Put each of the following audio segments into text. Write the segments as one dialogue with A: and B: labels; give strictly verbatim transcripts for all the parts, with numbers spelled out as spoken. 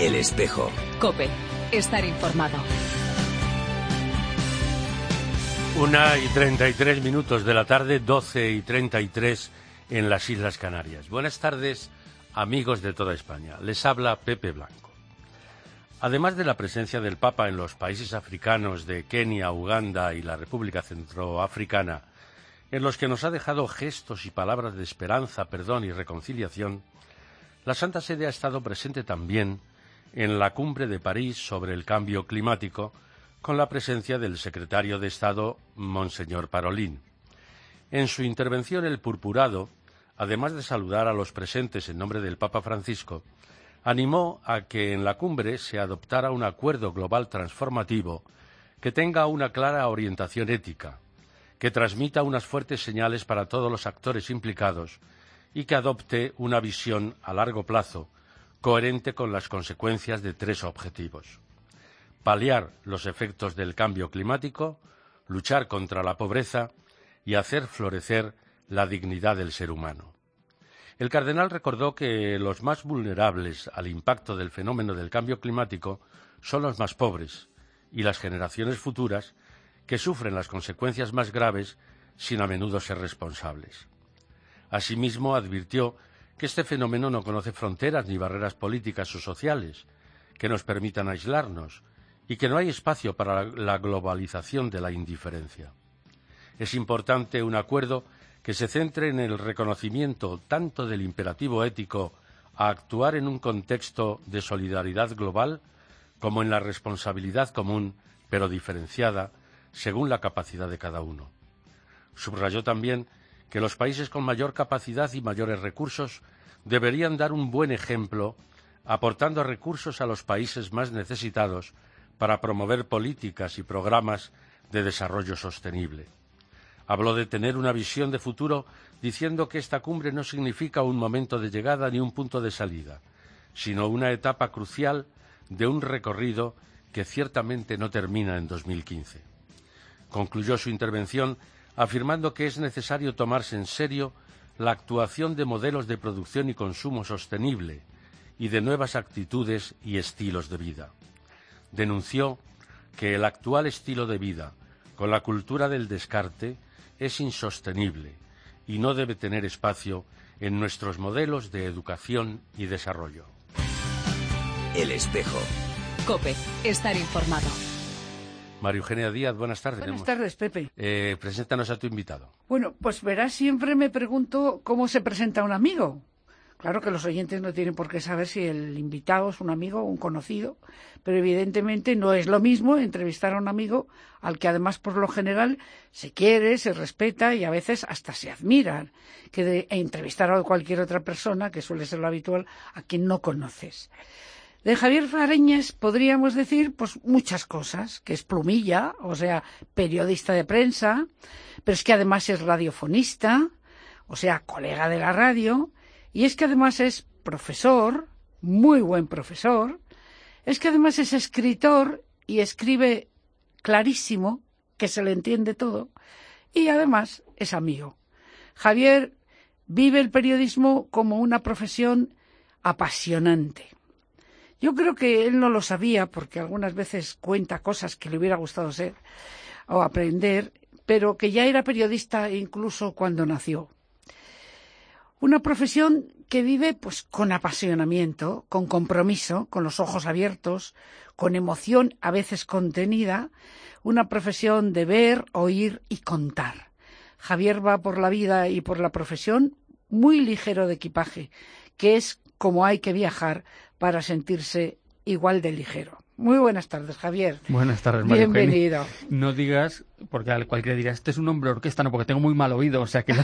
A: El Espejo.
B: COPE. Estar informado.
C: Una y treinta y tres minutos de la tarde, doce y treinta y tres en las Islas Canarias. Buenas tardes, amigos de toda España. Les habla Pepe Blanco. Además de la presencia del Papa en los países africanos de Kenia, Uganda y la República Centroafricana, en los que nos ha dejado gestos y palabras de esperanza, perdón y reconciliación, la Santa Sede ha estado presente también en la cumbre de París sobre el cambio climático, con la presencia del secretario de Estado, Monseñor Parolin. En su intervención, el purpurado, además de saludar a los presentes en nombre del Papa Francisco, animó a que en la cumbre se adoptara un acuerdo global transformativo que tenga una clara orientación ética, que transmita unas fuertes señales para todos los actores implicados y que adopte una visión a largo plazo coherente con las consecuencias de tres objetivos: paliar los efectos del cambio climático, luchar contra la pobreza y hacer florecer la dignidad del ser humano. El cardenal recordó que los más vulnerables al impacto del fenómeno del cambio climático son los más pobres y las generaciones futuras, que sufren las consecuencias más graves sin a menudo ser responsables. Asimismo, advirtió que este fenómeno no conoce fronteras ni barreras políticas o sociales que nos permitan aislarnos, y que no hay espacio para la globalización de la indiferencia. Es importante un acuerdo que se centre en el reconocimiento tanto del imperativo ético a actuar en un contexto de solidaridad global, como en la responsabilidad común, pero diferenciada, según la capacidad de cada uno. Subrayó también que los países con mayor capacidad y mayores recursos deberían dar un buen ejemplo, aportando recursos a los países más necesitados para promover políticas y programas de desarrollo sostenible. Habló de tener una visión de futuro, diciendo que esta cumbre no significa un momento de llegada ni un punto de salida, sino una etapa crucial de un recorrido que ciertamente no termina en dos mil quince. Concluyó su intervención afirmando que es necesario tomarse en serio la actuación de modelos de producción y consumo sostenible y de nuevas actitudes y estilos de vida. Denunció que el actual estilo de vida, con la cultura del descarte, es insostenible y no debe tener espacio en nuestros modelos de educación y desarrollo.
A: El Espejo.
B: COPE. Estar informado.
C: María Eugenia Díaz, buenas tardes.
D: Buenas tardes, Pepe.
C: Eh, preséntanos a tu invitado.
D: Bueno, pues verás, siempre me pregunto cómo se presenta un amigo. Claro que los oyentes no tienen por qué saber si el invitado es un amigo o un conocido, pero evidentemente no es lo mismo entrevistar a un amigo al que además por lo general se quiere, se respeta y a veces hasta se admira, que de entrevistar a cualquier otra persona, que suele ser lo habitual, a quien no conoces. De Javier Fariñas podríamos decir pues muchas cosas, que es plumilla, o sea, periodista de prensa, pero es que además es radiofonista, o sea, colega de la radio. Y es que además es profesor, muy buen profesor, es que además es escritor y escribe clarísimo, que se le entiende todo, y además es amigo. Javier vive el periodismo como una profesión apasionante. Yo creo que él no lo sabía, porque algunas veces cuenta cosas que le hubiera gustado ser o aprender, pero que ya era periodista incluso cuando nació. Una profesión que vive pues con apasionamiento, con compromiso, con los ojos abiertos, con emoción a veces contenida, una profesión de ver, oír y contar. Javier va por la vida y por la profesión muy ligero de equipaje, que es como hay que viajar para sentirse igual de ligero. Muy buenas tardes, Javier.
E: Buenas tardes, María Eugenia.
D: Bienvenido.
E: No digas, porque cualquiera dirá, este es un hombre orquesta, no, porque tengo muy mal oído, o sea que...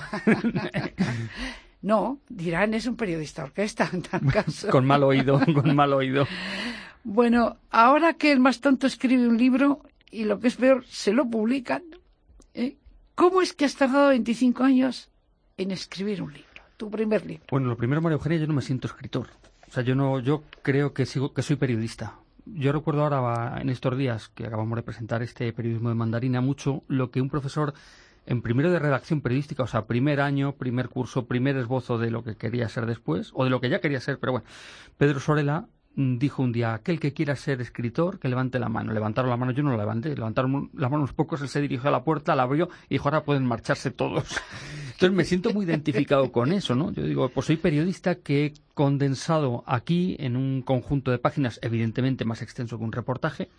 D: No, dirán, es un periodista orquesta, en tal caso.
E: Con mal oído, con mal oído.
D: Bueno, ahora que el más tonto escribe un libro, y lo que es peor, se lo publican, ¿eh? ¿Cómo es que has tardado veinticinco años en escribir un libro, tu primer libro?
E: Bueno, lo primero, María Eugenia, yo no me siento escritor. O sea, yo no, yo creo que sigo, que soy periodista. Yo recuerdo ahora, en estos días que acabamos de presentar este periodismo de mandarina, mucho lo que un profesor en primero de redacción periodística, o sea, primer año, primer curso, primer esbozo de lo que quería ser después, o de lo que ya quería ser, pero bueno, Pedro Sorela dijo un día, aquel que quiera ser escritor, que levante la mano. Levantaron la mano, yo no la levanté, levantaron la mano unos pocos, él se dirigió a la puerta, la abrió y dijo, ahora pueden marcharse todos. Entonces me siento muy identificado con eso, ¿no? Yo digo, pues soy periodista que he condensado aquí en un conjunto de páginas, evidentemente más extenso que un reportaje,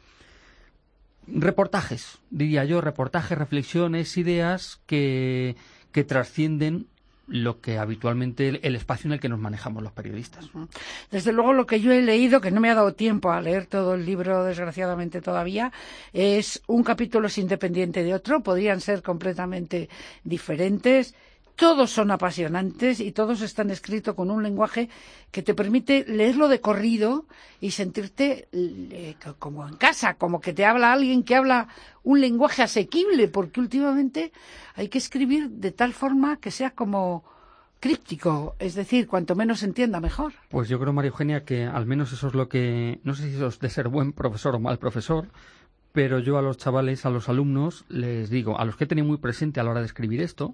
E: reportajes, diría yo, reportajes, reflexiones, ideas que, que trascienden lo que habitualmente el, el espacio en el que nos manejamos los periodistas.
D: Desde luego lo que yo he leído, que no me ha dado tiempo a leer todo el libro desgraciadamente todavía, es un capítulo es independiente de otro, podrían ser completamente diferentes. Todos son apasionantes y todos están escritos con un lenguaje que te permite leerlo de corrido y sentirte eh, como en casa, como que te habla alguien que habla un lenguaje asequible, porque últimamente hay que escribir de tal forma que sea como críptico, es decir, cuanto menos se entienda mejor.
E: Pues yo creo, María Eugenia, que al menos eso es lo que, no sé si eso es de ser buen profesor o mal profesor, pero yo a los chavales, a los alumnos, les digo, a los que he tenido muy presente a la hora de escribir esto,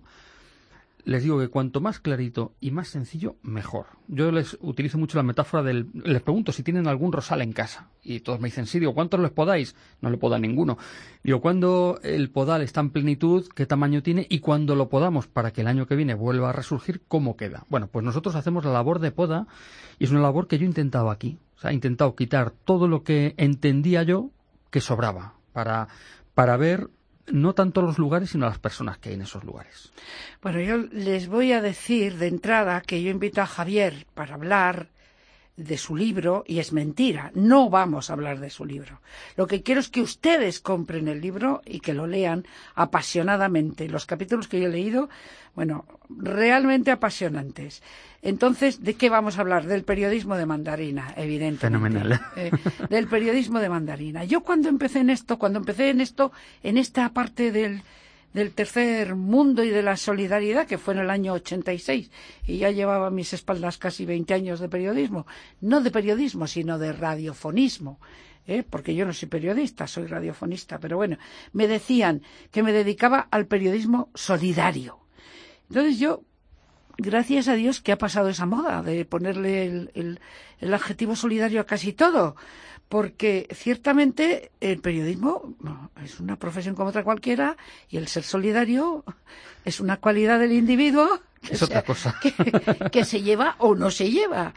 E: les digo que cuanto más clarito y más sencillo, mejor. Yo les utilizo mucho la metáfora del... Les pregunto si tienen algún rosal en casa. Y todos me dicen, sí, digo, ¿cuántos les podáis? No le poda ninguno. Digo, ¿cuándo el podal está en plenitud? ¿Qué tamaño tiene? Y cuando lo podamos para que el año que viene vuelva a resurgir, ¿cómo queda? Bueno, pues nosotros hacemos la labor de poda y es una labor que yo he intentado aquí. O sea, he intentado quitar todo lo que entendía yo que sobraba para, para ver... no tanto los lugares, sino las personas que hay en esos lugares.
D: Bueno, yo les voy a decir de entrada que yo invito a Javier para hablar de su libro, y es mentira, no vamos a hablar de su libro. Lo que quiero es que ustedes compren el libro y que lo lean apasionadamente. Los capítulos que yo he leído, bueno, realmente apasionantes. Entonces, ¿de qué vamos a hablar? Del periodismo de Mandarina, evidentemente.
E: Fenomenal.
D: Eh, del periodismo de Mandarina. Yo cuando empecé en esto, cuando empecé en esto, en esta parte del... del tercer mundo y de la solidaridad, que fue en el año ochenta y seis, y ya llevaba a mis espaldas casi veinte años de periodismo, no de periodismo, sino de radiofonismo, ¿eh? Porque yo no soy periodista, soy radiofonista, pero bueno, me decían que me dedicaba al periodismo solidario. Entonces yo, gracias a Dios que ha pasado esa moda de ponerle el, el, el adjetivo solidario a casi todo, porque ciertamente el periodismo no, es una profesión como otra cualquiera y el ser solidario es una cualidad del individuo que,
E: es otra
D: sea,
E: cosa.
D: que, que se lleva o no se lleva.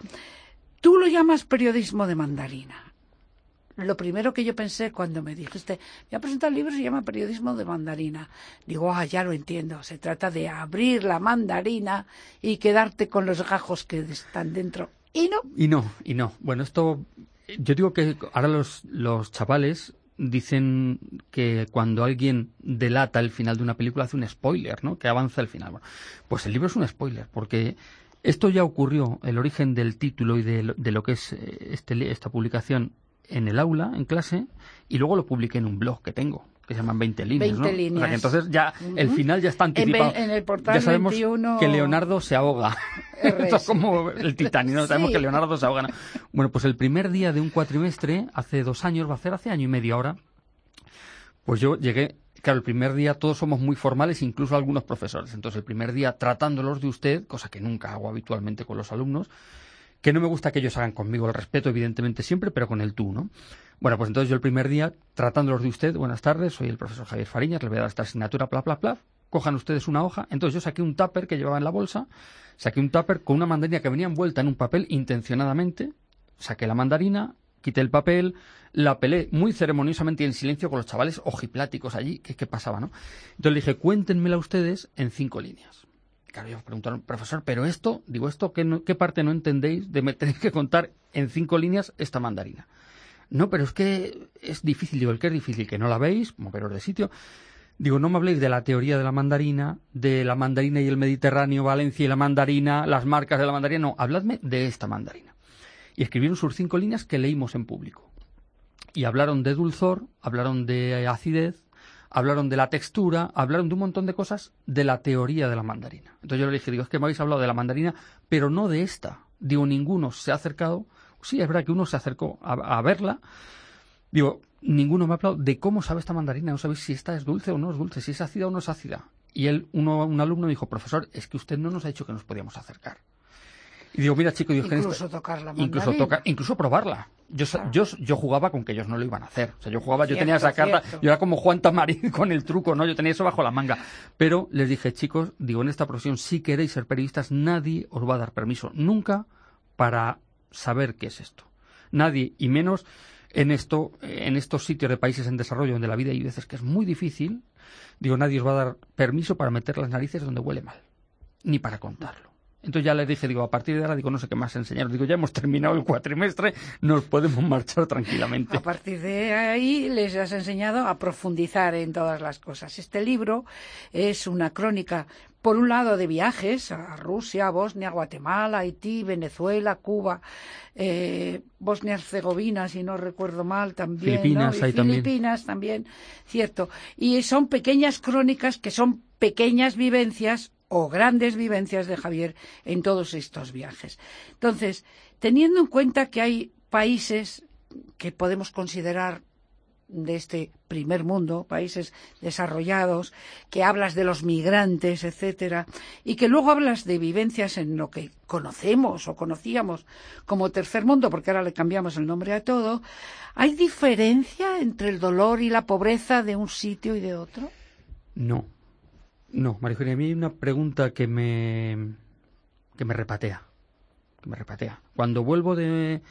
D: Tú lo llamas periodismo de mandarina. Lo primero que yo pensé cuando me dijiste, voy a presentar el libro, se llama Periodismo de Mandarina. Digo, ah, ya lo entiendo, se trata de abrir la mandarina y quedarte con los gajos que están dentro. Y no.
E: Y no, y no. Bueno, esto... Yo digo que ahora los, los chavales dicen que cuando alguien delata el final de una película hace un spoiler, ¿no? Que avanza el final. Bueno, pues el libro es un spoiler, porque esto ya ocurrió, el origen del título y de lo, de lo que es este, esta publicación en el aula, en clase, y luego lo publiqué en un blog que tengo, que se llaman veinte líneas,
D: veinte
E: ¿no?
D: líneas.
E: O sea, que entonces ya
D: Uh-huh.
E: el final ya está anticipado.
D: En, en el portal
E: ya sabemos
D: veintiuno...
E: que Leonardo se ahoga. Esto es como el Titanic, ¿no? Sí. Sabemos que Leonardo se ahoga, ¿no? Bueno, pues el primer día de un cuatrimestre, hace dos años, va a ser hace año y medio ahora, pues yo llegué... Claro, el primer día todos somos muy formales, incluso algunos profesores. Entonces, el primer día tratándolos de usted, cosa que nunca hago habitualmente con los alumnos, que no me gusta que ellos hagan conmigo el respeto, evidentemente siempre, pero con el tú, ¿no? Bueno, pues entonces yo el primer día, tratándolos de usted, buenas tardes, soy el profesor Javier Fariñas, les voy a dar esta asignatura, bla, bla, bla, cojan ustedes una hoja. Entonces yo saqué un tupper que llevaba en la bolsa, saqué un tupper con una mandarina que venía envuelta en un papel intencionadamente, saqué la mandarina, quité el papel, la pelé muy ceremoniosamente y en silencio con los chavales ojipláticos allí, que qué pasaba, ¿no? Entonces le dije, cuéntenmela ustedes en cinco líneas. Claro, ellos preguntaron, profesor, pero esto, digo, ¿esto qué, no, qué parte no entendéis de me tenéis que contar en cinco líneas esta mandarina? No, pero es que es difícil. Digo, ¿el qué es difícil? Que no la veis, moveros de sitio. Digo, no me habléis de la teoría de la mandarina, de la mandarina y el Mediterráneo, Valencia y la mandarina, las marcas de la mandarina. No, habladme de esta mandarina. Y escribieron sus cinco líneas que leímos en público. Y hablaron de dulzor, hablaron de acidez, hablaron de la textura, hablaron de un montón de cosas de la teoría de la mandarina. Entonces yo le dije, digo, es que me habéis hablado de la mandarina, pero no de esta. Digo, ninguno se ha acercado. Sí, es verdad que uno se acercó a, a verla. Digo, ninguno me ha hablado de cómo sabe esta mandarina. No sabéis si esta es dulce o no es dulce, si es ácida o no es ácida. Y él, uno, un alumno me dijo, profesor, es que usted no nos ha dicho que nos podíamos acercar. Y digo, mira, chico, digo,
D: incluso
E: esta...
D: tocar la mandarina.
E: Incluso, toca... incluso probarla. Yo, claro. yo, yo jugaba con que ellos no lo iban a hacer. O sea, yo jugaba, cierto, yo tenía esa carta, cierto. Yo era como Juan Tamarín con el truco, ¿no? Yo tenía eso bajo la manga. Pero les dije, chicos, digo, en esta profesión, si queréis ser periodistas, nadie os va a dar permiso nunca para saber qué es esto. Nadie, y menos en esto, en estos sitios de países en desarrollo donde la vida hay veces que es muy difícil. Digo, nadie os va a dar permiso para meter las narices donde huele mal, ni para contarlo. Entonces ya les dije, digo, a partir de ahora, digo, no sé qué más enseñar. Digo, ya hemos terminado el cuatrimestre, nos podemos marchar tranquilamente.
D: A partir de ahí les has enseñado a profundizar en todas las cosas. Este libro es una crónica, por un lado, de viajes a Rusia, a Bosnia, Guatemala, Haití, Venezuela, Cuba, eh, Bosnia-Herzegovina, si no recuerdo mal, también.
E: Filipinas,
D: ¿no? Y Filipinas también. también, cierto. Y son pequeñas crónicas que son pequeñas vivencias o grandes vivencias de Javier en todos estos viajes. Entonces, teniendo en cuenta que hay países que podemos considerar de este primer mundo, países desarrollados, que hablas de los migrantes, etcétera, y que luego hablas de vivencias en lo que conocemos o conocíamos como tercer mundo, porque ahora le cambiamos el nombre a todo, ¿hay diferencia entre el dolor y la pobreza de un sitio y de otro?
E: No. No, María Eugenia, a mí hay una pregunta que me que me repatea, que me repatea. Cuando vuelvo de,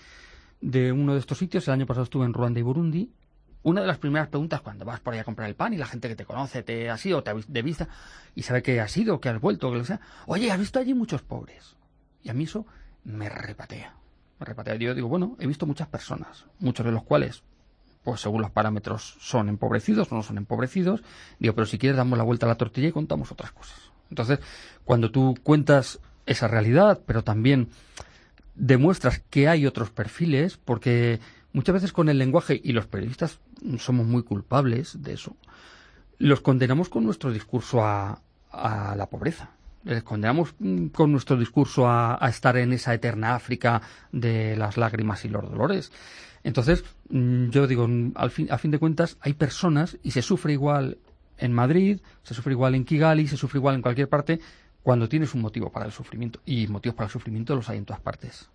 E: de uno de estos sitios, el año pasado estuve en Ruanda y Burundi, una de las primeras preguntas cuando vas por ahí a comprar el pan y la gente que te conoce te ha sido, te ha de vista y sabe que has ido, que has vuelto, que lo sea, oye, ¿has visto allí muchos pobres? Y a mí eso me repatea, me repatea. Yo digo, bueno, he visto muchas personas, muchos de los cuales, pues según los parámetros son empobrecidos, no son empobrecidos. Digo, pero si quieres damos la vuelta a la tortilla y contamos otras cosas. Entonces, cuando tú cuentas esa realidad, pero también demuestras que hay otros perfiles, porque muchas veces con el lenguaje, y los periodistas somos muy culpables de eso, los condenamos con nuestro discurso a, a la pobreza. Les condenamos con nuestro discurso a, a estar en esa eterna África de las lágrimas y los dolores. Entonces, yo digo, al fin, a fin de cuentas, hay personas, y se sufre igual en Madrid, se sufre igual en Kigali, se sufre igual en cualquier parte, cuando tienes un motivo para el sufrimiento. Y motivos para el sufrimiento los hay en todas partes.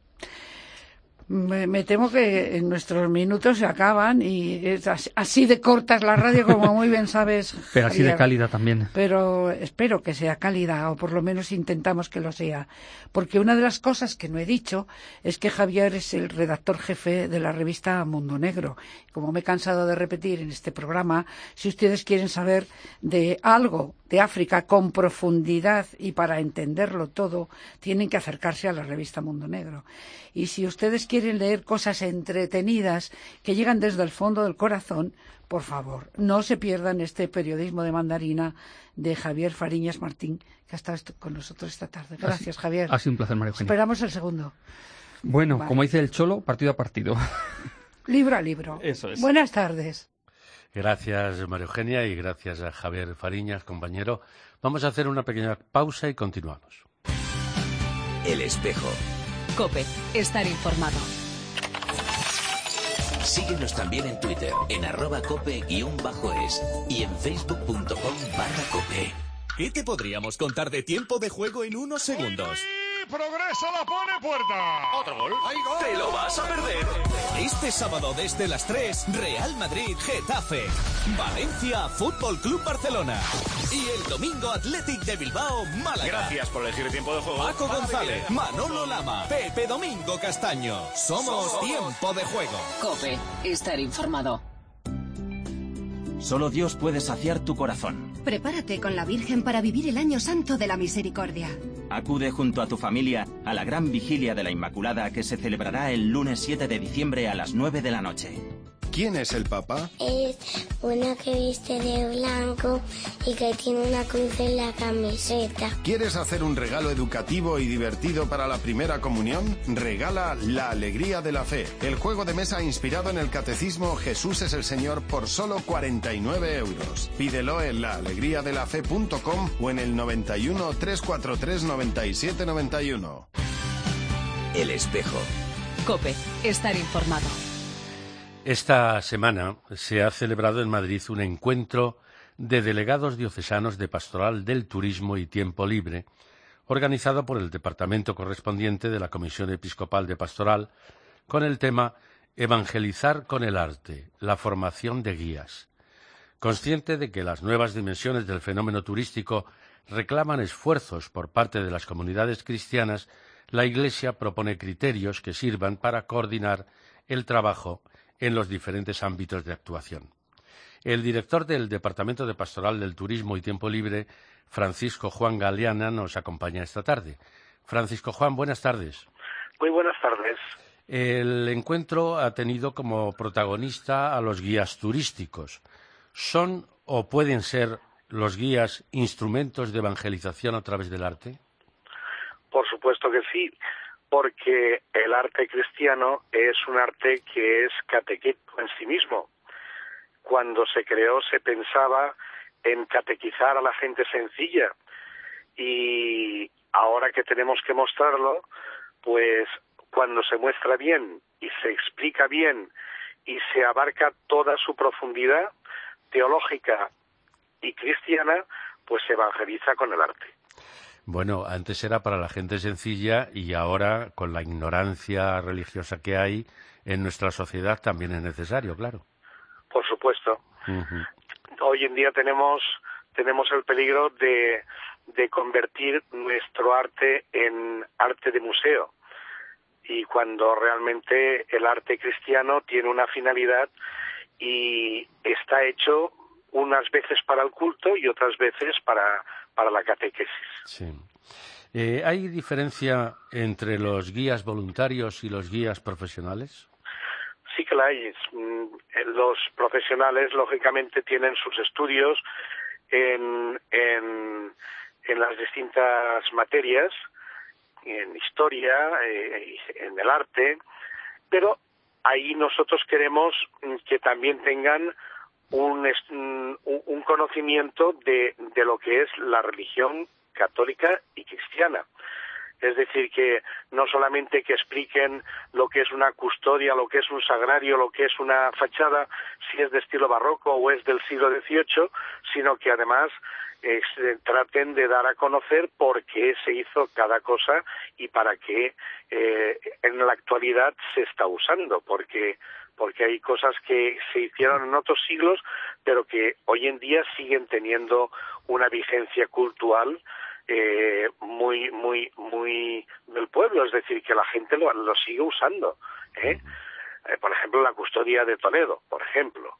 D: Me, me temo que en nuestros minutos se acaban y es así, así de corta es la radio, como muy bien sabes,
E: pero así
D: Javier.
E: De cálida también.
D: Pero espero que sea cálida, o por lo menos intentamos que lo sea. Porque una de las cosas que no he dicho es que Javier es el redactor jefe de la revista Mundo Negro. Como me he cansado de repetir en este programa, si ustedes quieren saber de algo de África con profundidad y para entenderlo todo, tienen que acercarse a la revista Mundo Negro. Y si ustedes quieren leer cosas entretenidas que llegan desde el fondo del corazón, por favor, no se pierdan este periodismo de mandarina de Javier Fariñas Martín, que ha estado con nosotros esta tarde. Gracias, Javier.
E: Ha sido un placer, María Eugenia.
D: Esperamos el segundo.
E: Bueno,
D: vale.
E: Como dice el Cholo, partido a partido.
D: Libro a libro.
E: Eso es.
D: Buenas tardes.
C: Gracias, María Eugenia, y gracias a Javier Fariñas, compañero. Vamos a hacer una pequeña pausa y continuamos.
A: El espejo.
B: COPE. Estar informado.
A: Síguenos también en Twitter, en arroba cope guión bajo es y en facebook punto com barra cope.
F: ¿Qué te podríamos contar de tiempo de juego en unos segundos?
G: Progresa, la pone puerta.
F: Otro gol.
A: ¡Te lo vas a perder!
F: Este sábado desde las tres, Real Madrid, Getafe. Valencia, Fútbol Club Barcelona. Y el domingo, Athletic de Bilbao, Málaga.
G: Gracias por elegir tiempo de juego.
F: Paco González, Manolo Lama, Pepe Domingo Castaño. Somos, Somos Tiempo de Juego.
B: COPE. Estar informado.
H: Solo Dios puede saciar tu corazón.
I: Prepárate con la Virgen para vivir el Año Santo de la Misericordia.
H: Acude junto a tu familia a la gran vigilia de la Inmaculada que se celebrará el lunes siete de diciembre a las nueve de la noche.
J: ¿Quién es el Papa?
K: Es uno que viste de blanco y que tiene una cruz en la camiseta.
J: ¿Quieres hacer un regalo educativo y divertido para la primera comunión? Regala La Alegría de la Fe, el juego de mesa inspirado en el catecismo Jesús es el Señor por solo cuarenta y nueve euros. Pídelo en la alegría de la fe punto com o en el noventa y uno, trescientos cuarenta y tres, noventa y siete noventa y uno.
A: El espejo.
B: COPE. Estar informado.
C: Esta semana se ha celebrado en Madrid un encuentro de delegados diocesanos de Pastoral del Turismo y Tiempo Libre, organizado por el departamento correspondiente de la Comisión Episcopal de Pastoral, con el tema Evangelizar con el arte, la formación de guías. Consciente de que las nuevas dimensiones del fenómeno turístico reclaman esfuerzos por parte de las comunidades cristianas, la Iglesia propone criterios que sirvan para coordinar el trabajo en los diferentes ámbitos de actuación. El director del Departamento de Pastoral del Turismo y Tiempo Libre, Francisco Juan Galeana, nos acompaña esta tarde. Francisco Juan, buenas tardes.
L: Muy buenas tardes.
C: El encuentro ha tenido como protagonista a los guías turísticos. ¿Son o pueden ser los guías instrumentos de evangelización a través del arte?
L: Por supuesto que sí, porque el arte cristiano es un arte que es catequético en sí mismo. Cuando se creó se pensaba en catequizar a la gente sencilla y ahora que tenemos que mostrarlo, pues cuando se muestra bien y se explica bien y se abarca toda su profundidad teológica y cristiana, pues se evangeliza con el arte.
C: Bueno, antes era para la gente sencilla y ahora, con la ignorancia religiosa que hay en nuestra sociedad, también es necesario, claro.
L: Por supuesto. Uh-huh. Hoy en día tenemos tenemos el peligro de, de convertir nuestro arte en arte de museo. Y cuando realmente el arte cristiano tiene una finalidad y está hecho unas veces para el culto y otras veces para, para la catequesis.
C: Sí. Eh, ¿Hay diferencia entre los guías voluntarios y los guías profesionales?
L: Sí que la hay. Los profesionales, lógicamente, tienen sus estudios en, en, en las distintas materias, en historia, eh, en el arte, pero ahí nosotros queremos que también tengan un, un, un conocimiento de, de lo que es la religión católica y cristiana. Es decir, que no solamente que expliquen lo que es una custodia, lo que es un sagrario, lo que es una fachada, si es de estilo barroco o es del siglo dieciocho, sino que además eh, traten de dar a conocer por qué se hizo cada cosa y para qué eh, en la actualidad se está usando, porque porque hay cosas que se hicieron en otros siglos, pero que hoy en día siguen teniendo una vigencia cultural Eh, muy muy muy del pueblo, es decir, que la gente lo, lo sigue usando, ¿eh? Eh, por ejemplo, la custodia de Toledo, por ejemplo.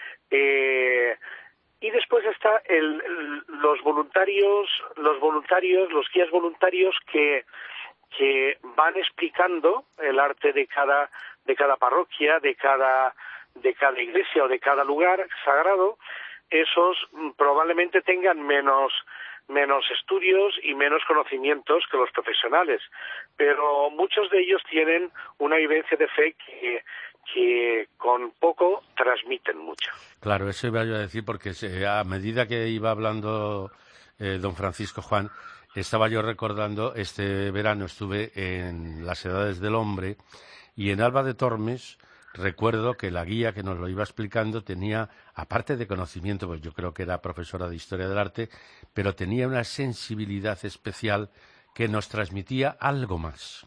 L: Eh, y después está el, el, los voluntarios, los voluntarios, los guías voluntarios que que van explicando el arte de cada de cada parroquia, de cada de cada iglesia o de cada lugar sagrado. Esos probablemente tengan menos menos estudios y menos conocimientos que los profesionales, pero muchos de ellos tienen una vivencia de fe que, que con poco transmiten mucho.
C: Claro, eso iba yo a decir, porque se, a medida que iba hablando eh, don Francisco Juan, estaba yo recordando, este verano estuve en las Edades del Hombre y en Alba de Tormes. Recuerdo que la guía que nos lo iba explicando tenía, aparte de conocimiento, pues yo creo que era profesora de Historia del Arte, pero tenía una sensibilidad especial que nos transmitía algo más,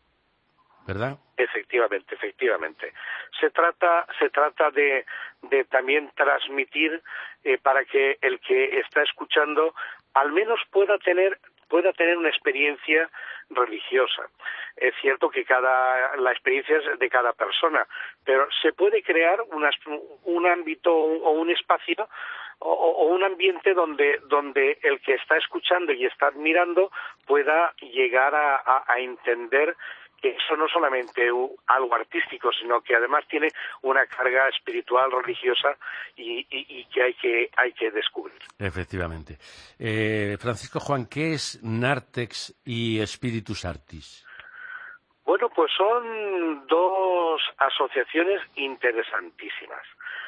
C: ¿verdad?
L: Efectivamente, efectivamente. Se trata, se trata de, de también transmitir eh, para que el que está escuchando al menos pueda tener pueda tener una experiencia religiosa. Es cierto que cada la experiencia es de cada persona, pero se puede crear una, un ámbito o un espacio o, o un ambiente donde donde el que está escuchando y está admirando pueda llegar a, a, a entender que eso no solamente un, algo artístico, sino que además tiene una carga espiritual, religiosa y, y, y que hay que hay que descubrir.
C: Efectivamente. Eh, Francisco Juan, ¿qué es Nartex y Spiritus Artis?
L: Bueno, pues son dos asociaciones interesantísimas,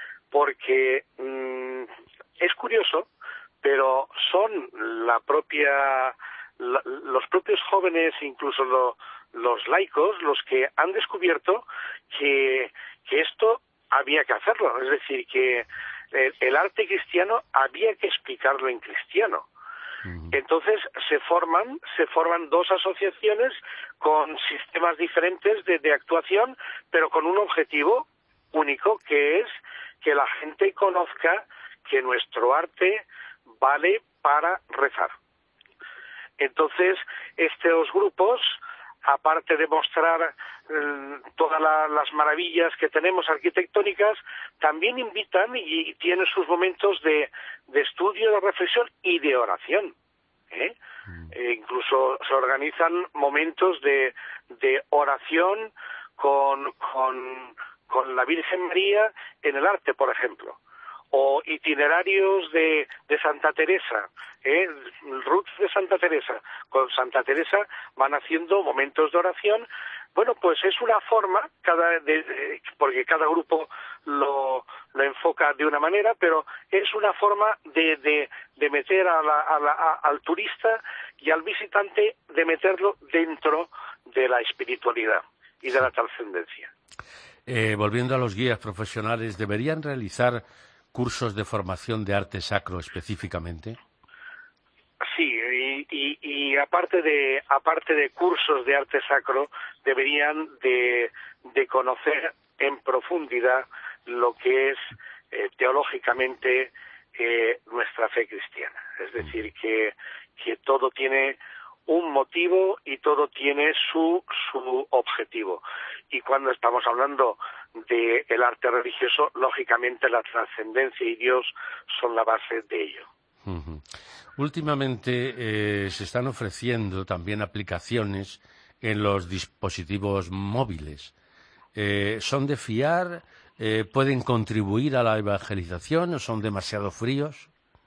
L: porque mmm, es curioso, pero son la propia la, los propios jóvenes, incluso lo, los laicos, los que han descubierto que, que esto había que hacerlo, es decir, que el, el arte cristiano había que explicarlo en cristiano. Uh-huh. Entonces se forman, se forman dos asociaciones con sistemas diferentes de, de actuación, pero con un objetivo único, que es que la gente conozca que nuestro arte vale para rezar. Entonces, estos grupos, aparte de mostrar eh, todas la, las maravillas que tenemos arquitectónicas, también invitan y, y tienen sus momentos de, de estudio, de reflexión y de oración. ¿eh? Mm. E incluso se organizan momentos de, de oración con, con, con la Virgen María en el arte, por ejemplo. O itinerarios de, de Santa Teresa, ¿eh? Ruth de Santa Teresa. Con Santa Teresa van haciendo momentos de oración. Bueno, pues es una forma, cada de, de, porque cada grupo lo, lo enfoca de una manera, pero es una forma de, de, de meter a la, a la, a, al turista y al visitante, de meterlo dentro de la espiritualidad y de la trascendencia.
C: Eh, volviendo a los guías profesionales, ¿deberían realizar cursos de formación de arte sacro específicamente?
L: Sí, y, y, y aparte de aparte de cursos de arte sacro, deberían de, de conocer en profundidad lo que es eh, teológicamente eh, nuestra fe cristiana. Es decir, que, que todo tiene un motivo y todo tiene su, su objetivo. Y cuando estamos hablando de el arte religioso, lógicamente la trascendencia y Dios son la base de ello.
C: Uh-huh. Últimamente eh, se están ofreciendo también aplicaciones en los dispositivos móviles. Eh, ¿Son de fiar? Eh, ¿Pueden contribuir a la evangelización o son demasiado fríos?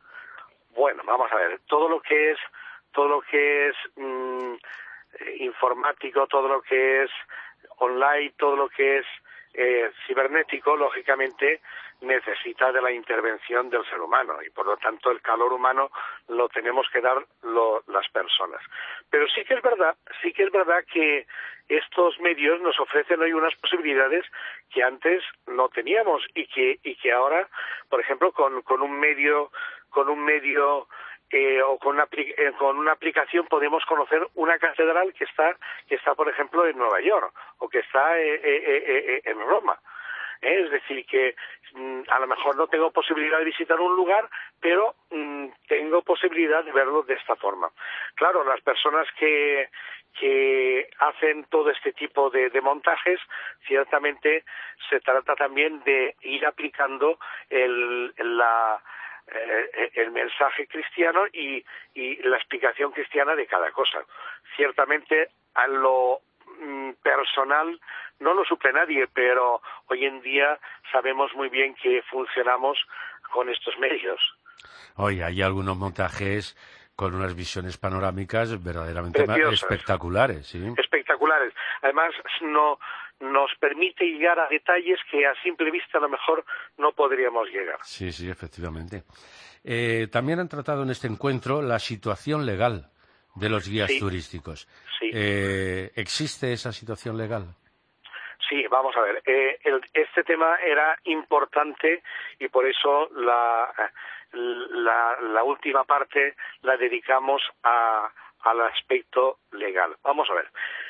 L: Bueno, vamos a ver. Todo lo que es todo lo que es mmm, informático, todo lo que es online, todo lo que es eh, cibernético, lógicamente necesita de la intervención del ser humano y por lo tanto el calor humano lo tenemos que dar lo, las personas. Pero sí que es verdad, sí que es verdad que estos medios nos ofrecen hoy unas posibilidades que antes no teníamos y que y que ahora, por ejemplo, con con un medio con un medio Eh, o con una, eh, con una aplicación podemos conocer una catedral que está, que está por ejemplo, en Nueva York o que está eh, eh, eh, en Roma. ¿Eh? Es decir, que mm, a lo mejor no tengo posibilidad de visitar un lugar, pero mm, tengo posibilidad de verlo de esta forma. Claro, las personas que, que hacen todo este tipo de, de montajes, ciertamente se trata también de ir aplicando el, la Eh, el mensaje cristiano y, y la explicación cristiana de cada cosa. Ciertamente a lo mm, personal no lo suple nadie, pero hoy en día sabemos muy bien que funcionamos con estos medios.
C: Oye, hay algunos montajes con unas visiones panorámicas verdaderamente
L: preciosas,
C: espectaculares, ¿sí?
L: Espectaculares. Además, no nos permite llegar a detalles que a simple vista a lo mejor no podríamos llegar.
C: Sí, sí, efectivamente. Eh, también han tratado en este encuentro la situación legal de los guías sí, turísticos.
L: Sí.
C: Eh, ¿Existe esa situación legal?
L: Sí, vamos a ver. Eh, el, este tema era importante y por eso la, la, la última parte la dedicamos a, al aspecto legal. Vamos a ver.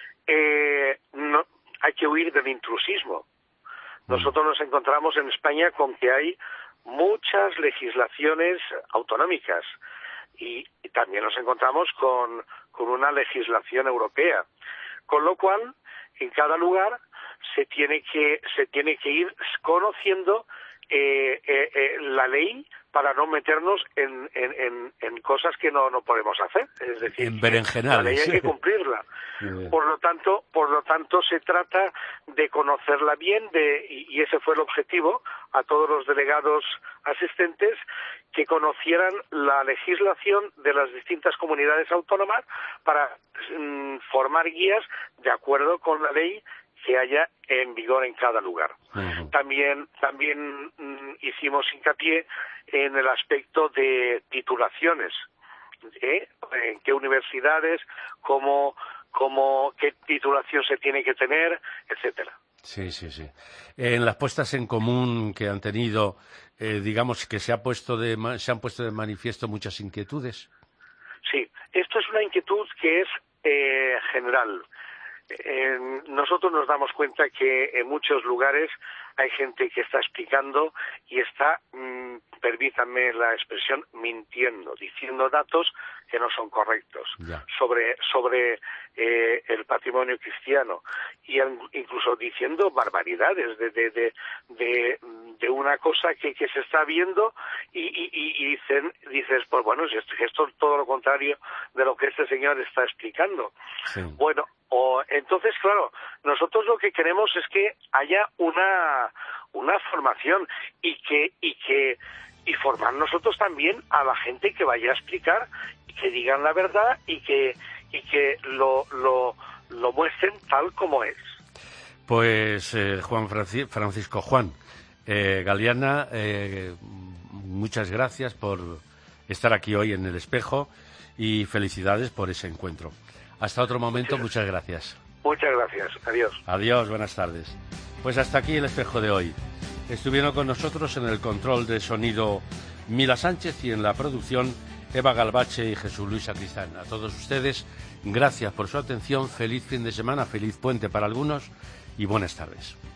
L: Eh, no, hay que huir del intrusismo. Nosotros nos encontramos en España con que hay muchas legislaciones autonómicas y, y también nos encontramos con, con una legislación europea. Con lo cual, en cada lugar se tiene que, se tiene que ir conociendo eh, eh, eh, la ley para no meternos en, en, en, en cosas que no, no podemos hacer. Es decir,
C: en berenjenales.
L: La ley hay que cumplirla. Por lo tanto, por lo tanto se trata de conocerla bien, de, y, y ese fue el objetivo a todos los delegados asistentes, que conocieran la legislación de las distintas comunidades autónomas para mm, formar guías de acuerdo con la ley que haya en vigor en cada lugar. Uh-huh. También también mm, hicimos hincapié en el aspecto de titulaciones, ¿eh? En qué universidades, cómo, cómo, qué titulación se tiene que tener, etcétera.
C: Sí, sí, sí. En las puestas en común que han tenido, eh, digamos que se ha puesto de se han puesto de manifiesto muchas inquietudes.
L: inquietud que es eh, general. Eh, nosotros nos damos cuenta que en muchos lugares hay gente que está explicando y está, mmm, permítanme la expresión, mintiendo, diciendo datos que no son correctos
C: ya.
L: sobre sobre eh, el patrimonio cristiano, y incluso diciendo barbaridades de de de, de, de una cosa que, que se está viendo y, y, y dicen dices pues bueno, esto, esto es todo lo contrario de lo que este señor está explicando.
C: Sí.
L: Bueno, o, entonces claro, nosotros lo que queremos es que haya una una formación y que y que y formar nosotros también a la gente que vaya a explicar y que digan la verdad y que y que lo lo lo muestren tal como es.
C: Pues eh, Juan Franci- Francisco Juan eh, Galeana, eh, muchas gracias por estar aquí hoy en El Espejo y felicidades por ese encuentro. Hasta otro momento, muchas gracias.
L: Muchas gracias, adiós.
C: Adiós, buenas tardes. Pues hasta aquí El Espejo de hoy. Estuvieron con nosotros en el control de sonido Mila Sánchez y en la producción Eva Galvache y Jesús Luis Sacristán. A todos ustedes, gracias por su atención, feliz fin de semana, feliz puente para algunos y buenas tardes.